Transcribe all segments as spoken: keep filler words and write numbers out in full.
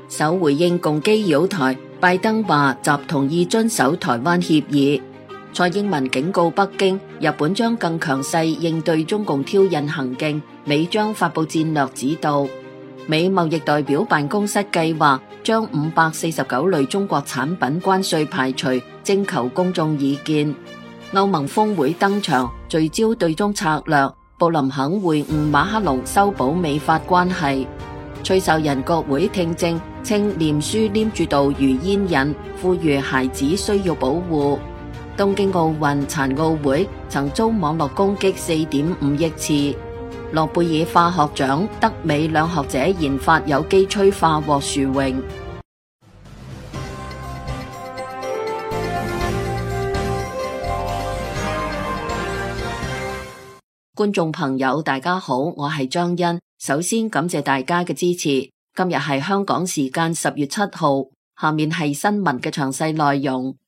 首回應共機擾台，拜登話習同意遵守台灣協議。蔡英文警告北京，日本將更強勢應對中共挑釁行徑，美將發布戰略指導。美貿易代表辦公室計劃將五百四十九類中國產品關稅排除，徵求公眾意見。歐盟峰會登場，聚焦對中策略。布林肯會晤馬克龍，修補美法關係。崔秀仁國會聽證，稱臉書黏住度如煙癮，呼籲孩子需要保護。東京奧運殘奧會曾遭網絡攻擊四點五億次。諾貝爾化學獎德美兩學者研發有機催化獲殊榮。觀眾朋友大家好，我係張欣，首先感謝大家嘅支持。今日係香港時間十月七號，下面係新聞嘅詳細內容。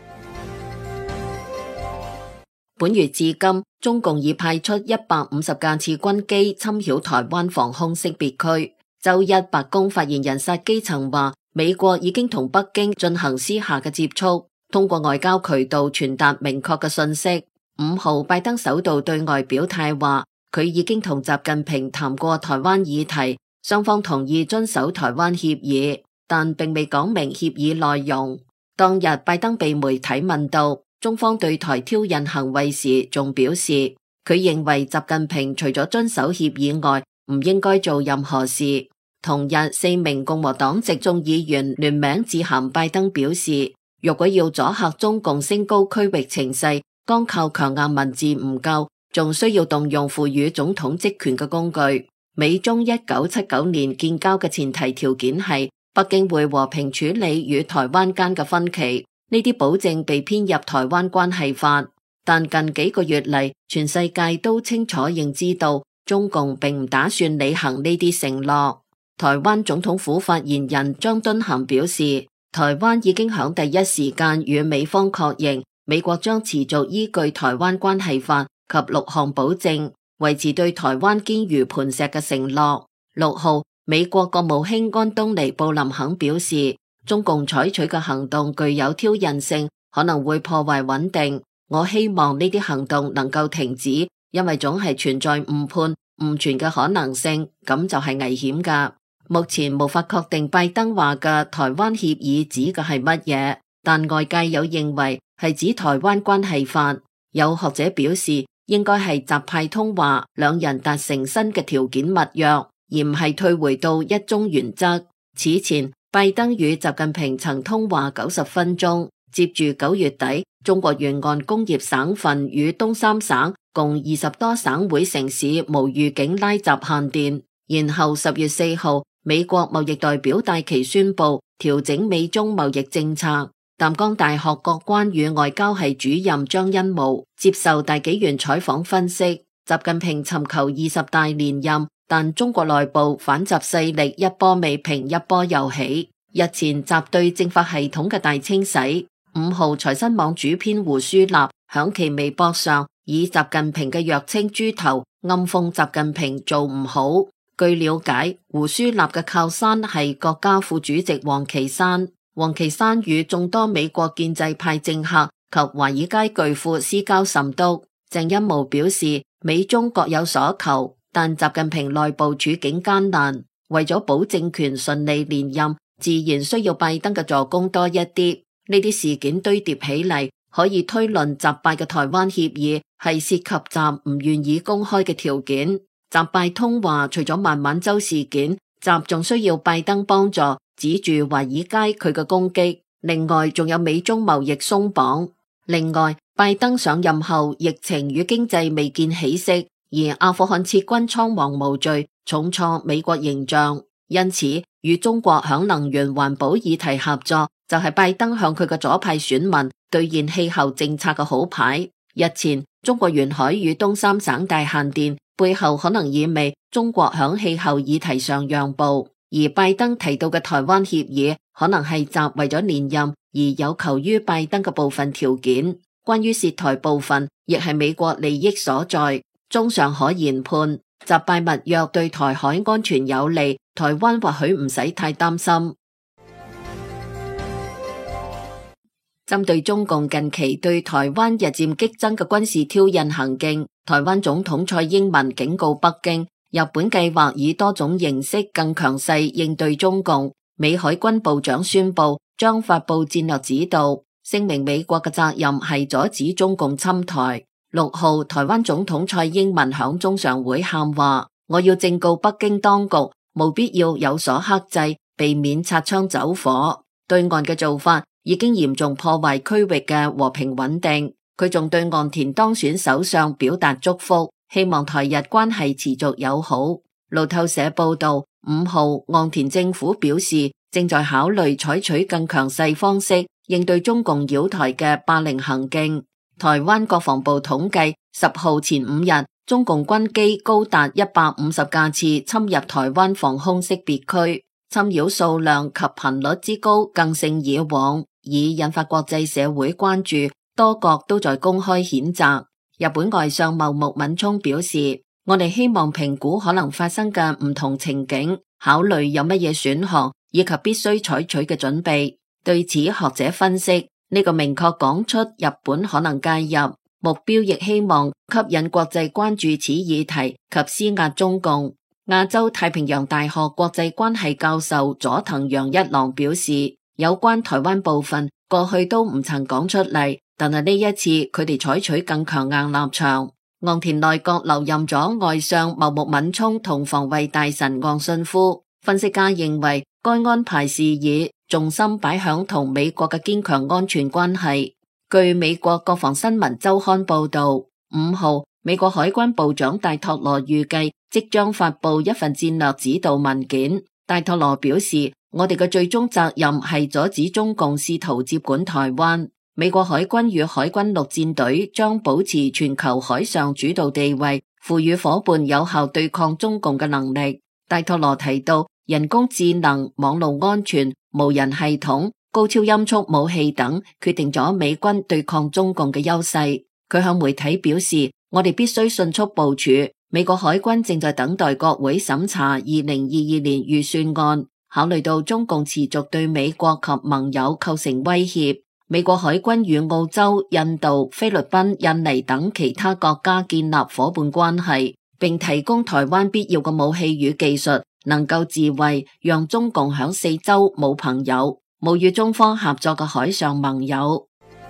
本月至今，中共已派出一百五十架次軍機侵擾台灣防空識別區。周一，白宮發言人薩基曾話，美國已經同北京進行私下嘅接觸，通過外交渠道傳達明確嘅信息。五號，拜登首度對外表態話，佢已經同習近平談過台灣議題，雙方同意遵守台灣協議，但並未講明協議內容。當日，拜登被媒體問到中方對台挑釁行為時，仲表示佢認為習近平除咗遵守協議外，唔應該做任何事。同日，四名共和黨籍眾議員聯名致函拜登，表示如果要阻嚇中共升高區域情勢，光靠強硬文字唔夠，仲需要動用賦予總統職權嘅工具。美中一九七九年建交嘅前提條件係北京會和平處理與台灣間嘅分歧，呢啲保證被編入台灣關係法。但近幾個月嚟，全世界都清楚認知到中共並唔打算履行呢啲承諾。台灣總統府發言人張敦涵表示，台灣已經響第一時間與美方確認，美國將持續依據《台灣關係法》及六項保證，維持對台灣堅如磐石嘅承諾。六號，美國國務卿安東尼布林肯表示，中共採取嘅行動具有挑釁性，可能會破壞穩定。我希望呢啲行動能夠停止，因為總係存在誤判、誤傳嘅可能性，咁就係危險㗎。目前無法確定拜登話嘅台灣協議指嘅係乜嘢，但外界有認為係指台灣關係法。有學者表示，應該係習派通話，兩人達成新嘅條件密約，而唔係退回到一中原則。此前，拜登與習近平曾通話九十分鐘，接住九月底，中國沿岸工業省份與東三省共二十多省會城市無預警拉閘限電。然後十月四號，美國貿易代表戴琪宣布調整美中貿易政策。淡江大學國關與外交系主任張欣武接受大紀元採訪分析，習近平尋求二十大連任，但中國內部反習勢力一波未平一波又起。日前習對政法系統嘅大清洗。五號，財新網主編胡舒立響其微博上以習近平嘅弱稱豬頭，暗諷習近平做唔好。據了解，胡舒立嘅靠山係國家副主席王岐山。王岐山與眾多美國建制派政客及華爾街巨富私交甚篤。鄭欽模表示，美中各有所求，但習近平內部處境艱難，為咗保政權順利連任，自然需要拜登嘅助攻多一啲。呢啲事件堆疊起嚟，可以推論習拜嘅台灣協議係涉及習唔願意公開嘅條件。習拜通話除咗孟晚舟事件，習仲需要拜登幫助指住華爾街佢嘅攻擊。另外仲有美中貿易鬆綁。另外，拜登上任後疫情與經濟未見起色，而阿富汗撤軍倉皇無序，重挫美國形象。因此，與中國響能源環保議題合作，就係拜登向佢嘅左派選民兌現氣候政策嘅好牌。日前，中國沿海與東三省大限電，背後可能意味中國響氣候議題上讓步。而拜登提到嘅台灣協議，可能係習為咗連任而有求於拜登嘅部分條件。關於涉台部分，亦係美國利益所在，終尚可研判。習拜密約對台海安全有利，台灣或許唔使太擔心。 針對中共近期對台灣日漸激增嘅軍事挑釁行徑，台灣總統蔡英文警告北京，日本計劃以多種形式更強勢應對中共。美海軍部長宣布將發布戰略指導，聲明美國嘅責任係阻止中共侵台。六號，台灣總統蔡英文響中常會喊話，我要正告北京當局，務必要有所克制，避免擦槍走火。對岸嘅做法已經嚴重破壞區域嘅和平穩定。佢仲對岸田當選首相表達祝福，希望台日關係持續友好。路透社報道，五號，岸田政府表示正在考慮採取更強勢方式應對中共擾台嘅霸凌行徑。台灣國防部統計，十號前五日，中共軍機高達一百五十架次侵入台灣防空識別區，侵擾數量及頻率之高更勝以往，已引發國際社會關注，多國都在公開譴責。日本外相茂木敏充表示，我哋希望評估可能發生嘅唔同情景，考慮有乜嘢選項以及必須採取嘅準備。對此，學者分析，呢個明確講出日本可能介入，目標亦希望吸引國際關注此議題及施壓中共。亞洲太平洋大學國際關係教授佐藤洋一郎表示，有關台灣部分過去都唔曾講出嚟，但係呢一次佢哋採取更強硬立場。岸田內閣留任咗外相茂木敏充同防衛大臣岸信夫。分析家認為，該安排是以重心擺響同美國嘅堅強安全關係。據美國國防新聞週刊報道，五號，美國海軍部長戴托羅預計即將發布一份戰略指導文件。戴托羅表示，我哋嘅最終責任係阻止中共試圖接管台灣。美國海軍與海軍陸戰隊將保持全球海上主導地位，賦予夥伴有效對抗中共嘅能力。戴托羅提到，人工智能、網絡安全、無人系統、高超音速武器等，決定咗美軍對抗中共嘅優勢。佢向媒體表示，我哋必須迅速部署。美國海軍正在等待國會審查二零二二年預算案。考慮到中共持續對美國及盟友構成威脅，美國海軍與澳洲、印度、菲律賓、印尼等其他國家建立夥伴關係，並提供台灣必要嘅武器與技術，能夠自衛，讓中共響四周冇朋友，冇與中方合作嘅海上盟友。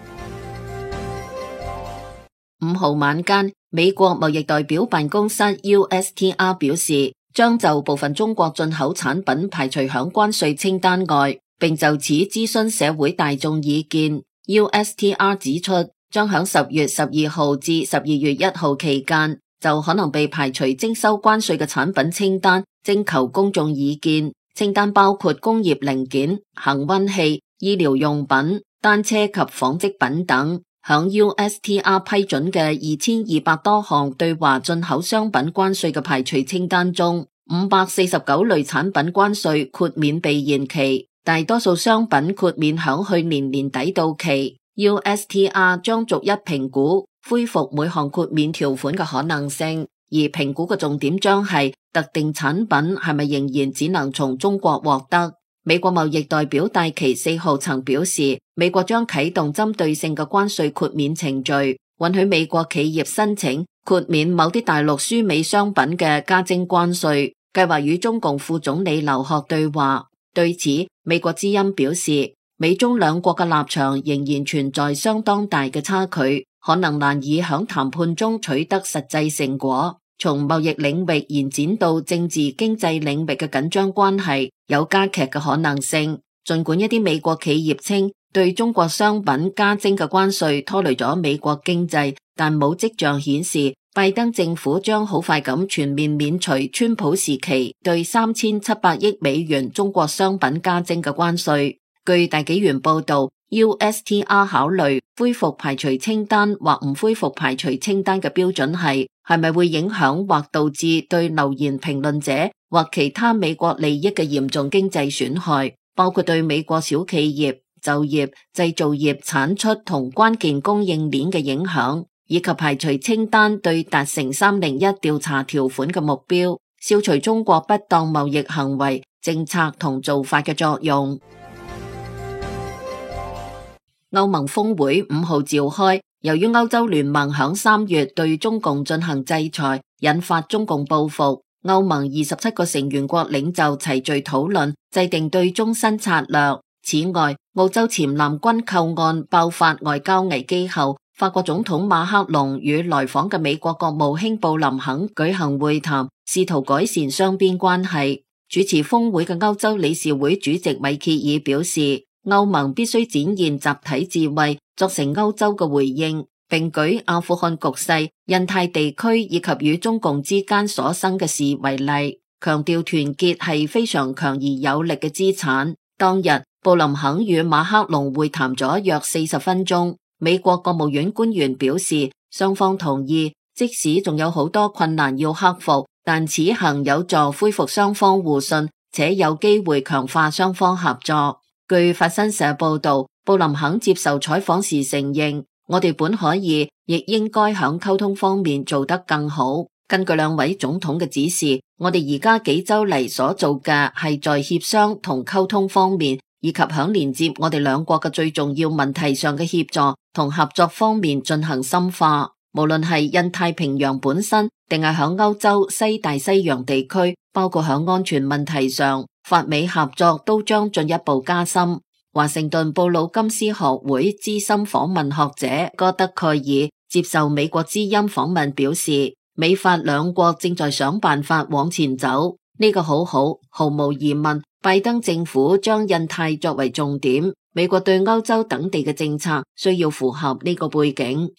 五號晚間，美國貿易代表辦公室 U S T R 表示，將就部分中國進口產品排除響關稅清單外，並就此諮詢社會大眾意見。U S T R 指出，將響十月十二號至十二月一號期間，就可能被排除徵收關稅嘅產品清單徵求公眾意見。清單包括工業零件、恆溫器、醫療用品、單車及紡織品等。響 U S T R 批准嘅二千二百多項對華進口商品關稅嘅排除清單中，五百四十九類產品關稅豁免被延期，大多數商品豁免響去年年底到期。U S T R 將逐一評估恢復每項豁免條款嘅可能性，而評估嘅重點將係特定產品係咪仍然只能從中國獲得。美國貿易代表戴琪四號曾表示，美國將啟動針對性嘅關稅豁免程序，允許美國企業申請豁免某啲大陸輸美商品嘅加徵關稅，計劃與中共副總理劉鶴對話。對此，美國之音表示，美中兩國嘅立場仍然存在相當大嘅差距，可能難以響談判中取得實際成果。從貿易領域延展到政治經濟領域嘅緊張關係有加劇嘅可能性。儘管一啲美國企業稱對中國商品加徵嘅關稅拖累咗美國經濟，但冇跡象顯示拜登政府將好快咁全面免除川普時期對三千七百億美元中國商品加徵嘅關稅。據大紀元報道，U S T R 考慮恢復排除清單或唔恢復排除清單嘅標準係係咪會影響或導致對留言評論者或其他美國利益嘅嚴重經濟損害，包括對美國小企業、就業、製造業產出同關鍵供應鏈嘅影響，以及排除清單對達成三零一調查條款嘅目標，消除中國不當貿易行為、政策同做法嘅作用。 歐盟峰會五號召開，由於歐洲聯盟響三月對中共進行制裁，引發中共報復，歐盟二十七個成員國領袖齊聚討論，制定對中新策略。此外，澳洲前藍軍扣案爆發外交危機後，法國總統馬克龍與來訪嘅美國國務卿布林肯舉行會談，試圖改善雙邊關係。主持峰會嘅歐洲理事會主席米歇爾表示，歐盟必須展現集體智慧，作成歐洲嘅回應，並舉阿富汗局勢、印太地區以及與中共之間所生嘅事為例，強調團結係非常強而有力嘅資產。當日，布林肯與馬克龍會談咗約四十分鐘。美國國務院官員表示，雙方同意，即使仲有好多困難要克服，但此行有助恢復雙方互信，且有機會強化雙方合作。據法新社報道，布林肯接受採訪時承認，我哋本可以，亦應該響溝通方面做得更好。根據兩位總統嘅指示，我哋而家幾周嚟所做嘅係在協商同溝通方面，以及響連接我哋兩國嘅最重要問題上嘅協助同合作方面進行深化。無論係印太平洋本身，定係響歐洲西大西洋地區，包括響安全問題上，法美合作都將進一步加深。華盛頓布魯金斯學會資深訪問學者戈德蓋爾接受美國之音訪問表示，美法兩國正在想辦法往前走，呢個好好，毫無疑問。拜登政府將印太作為重點，美國對歐洲等地嘅政策需要符合呢個背景。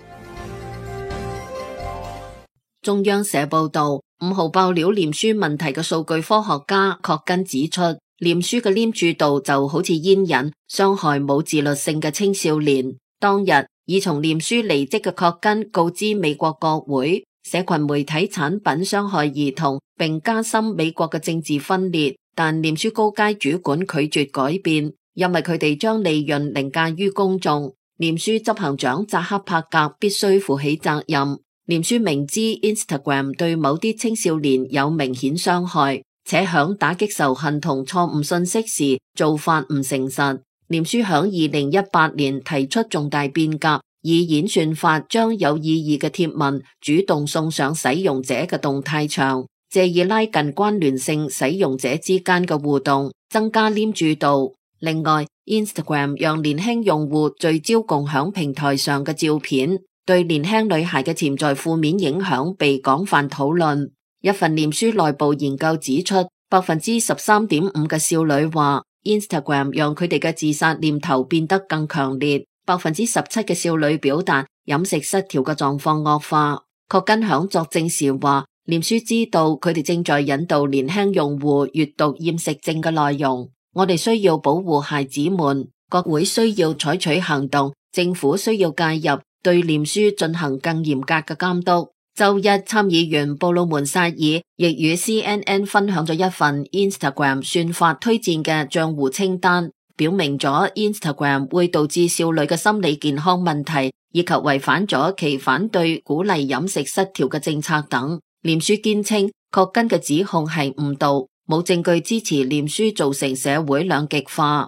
中央社報道，五號爆料臉書問題嘅數據科學家確根指出，臉書嘅黏著度就好似煙癮，傷害冇自律性嘅青少年。當日，已從臉書離職嘅確根告知美國國會，社群媒體產品傷害兒童，並加深美國嘅政治分裂。但臉書高階主管拒絕改變，因為佢哋將利潤凌駕於公眾。臉書執行長扎克伯格必須負起責任。臉書明知 Instagram 對某啲青少年有明顯傷害，且響打擊仇恨同錯誤信息時做法唔誠實。臉書響二零一八年提出重大變革，以演算法將有意義嘅貼文主動送上使用者嘅動態牆，借以拉近關聯性使用者之間嘅互動，增加黏著度。另外 ，Instagram 讓年輕用戶聚焦共享平台上嘅照片，對年輕女孩嘅潛在負面影響被廣泛討論。一份臉書內部研究指出，百分之十三點五嘅少女話 Instagram 讓佢哋嘅自殺念頭變得更強烈，百分之十七嘅少女表達飲食失調嘅狀況惡化。確根響作證時話，臉書知道佢哋正在引導年輕用戶閱讀厭食症嘅內容。我哋需要保護孩子們，國會需要採取行動，政府需要介入，對臉書進行更嚴格嘅監督。周一，參議員布魯門薩爾亦與 C N N 分享咗一份 Instagram 算法推薦嘅賬戶清單，表明咗 Instagram 會導致少女嘅心理健康問題，以及違反咗其反對鼓勵飲食失調嘅政策等。臉書堅稱確根嘅指控係誤導，冇證據支持臉書造成社會兩極化。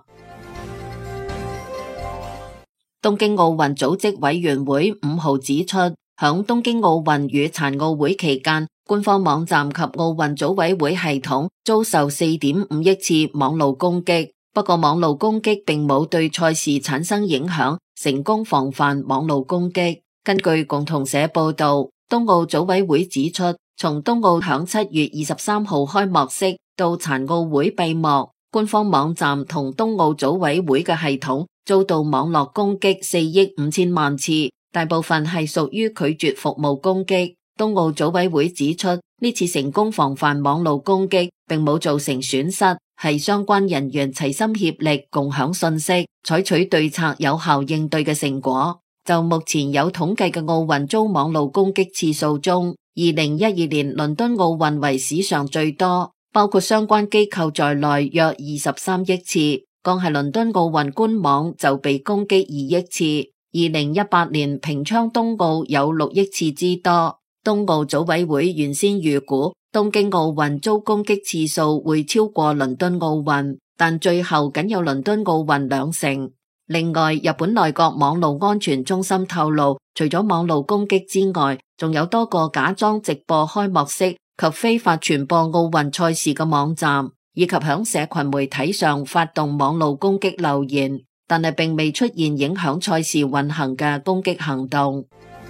東京奧運組織委員會五號指出，響東京奧運與殘奧會期間，官方網站及奧運組委會系統遭受四點五億次網路攻擊。不過網路攻擊並冇對賽事產生影響，成功防範網路攻擊。根據共同社報道，東奧組委會指出，從東奧響七月二十三號開幕式到殘奧會閉幕，官方網站同東奧組委會嘅系統遭到網絡攻擊四億五千萬次，大部分係屬於拒絕服務攻擊。東奧組委會指出，呢次成功防範網絡攻擊並冇造成損失，係相關人員齊心協力共享信息，採取對策有效應對嘅成果。就目前有統計嘅奧運遭網絡攻擊次數中，二零一二年倫敦奧運為史上最多，包括相關機構在內約二十三億次。光係倫敦奧運官網就被攻擊二億次。二零一八年平昌冬奧有六億次之多。東奧組委會原先預估東京奧運遭攻擊次數會超過倫敦奧運，但最後僅有倫敦奧運兩成。 另外，日本內閣網絡安全中心透露，除咗網絡攻擊之外，仲有多個假裝直播開幕式及非法傳播奧運賽事嘅網站，以及響社群媒體上發動網絡攻擊留言，但係並未出現影響賽事運行嘅攻擊行動。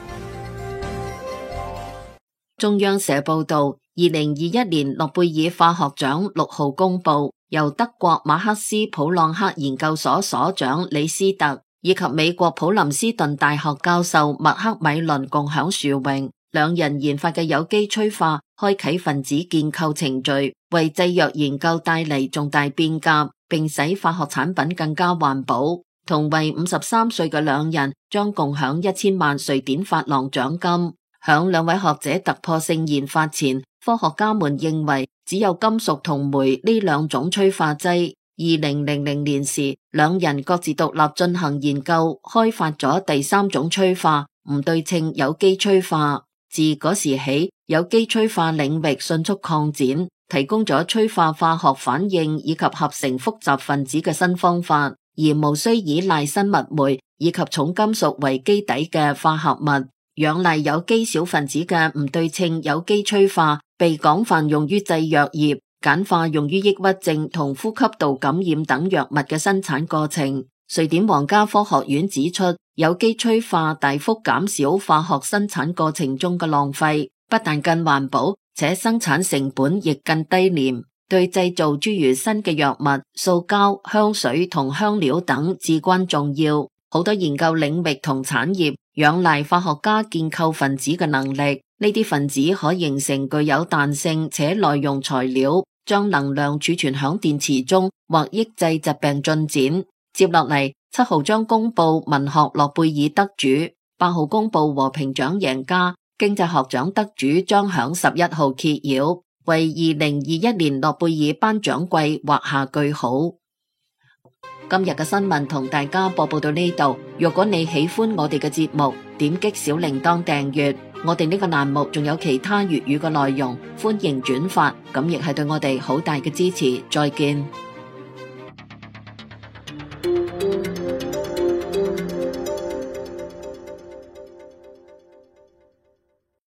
中央社報道，二零二一年諾貝爾化學獎六號公布，由德國馬克斯普朗克研究所所長李斯特以及美國普林斯頓大學教授麥克米倫共享殊榮。兩人研發嘅有機催化開啟分子建構程序，為製藥研究帶嚟重大變革，並使化學產品更加環保。同為五十三歲嘅兩人將共享一千萬瑞典法郎獎金。響兩位學者突破性研發前，科學家們認為只有金屬同煤呢兩種催化劑。二零零零年時，兩人各自獨立進行研究，開發咗第三種催化唔對稱有機催化。自嗰時起，有機催化領域迅速擴展，提供咗催化化學反應以及合成複雜分子嘅新方法，而無需依賴生物酶以及重金屬為基底嘅化合物。仰賴有機小分子嘅唔對稱有機催化被廣泛用於製藥業，簡化用於抑鬱症同呼吸道感染等藥物嘅生產過程。瑞典皇家科學院指出，有機催化大幅減少化學生產過程中嘅浪費，不但更環保，且生產成本亦更低廉，對製造諸如新嘅藥物、塑膠、香水同香料等至關重要。好多研究領域同產業仰賴化學家建構分子嘅能力，呢啲分子可形成具有彈性且耐用材料，將能量儲存響電池中或抑制疾病進展。接落嚟，七號將公布文學諾貝爾得主，八號公布和平獎贏家，經濟學獎得主將響十一號揭曉，為二零二一年諾貝爾頒獎季畫下句號。今日嘅新聞同大家播報到呢度，如果你喜歡我哋嘅節目，點擊小鈴鐺訂閱，我哋呢個欄目仲有其他粵語嘅內容，歡迎轉發，咁亦係對我哋好大嘅支持。再見。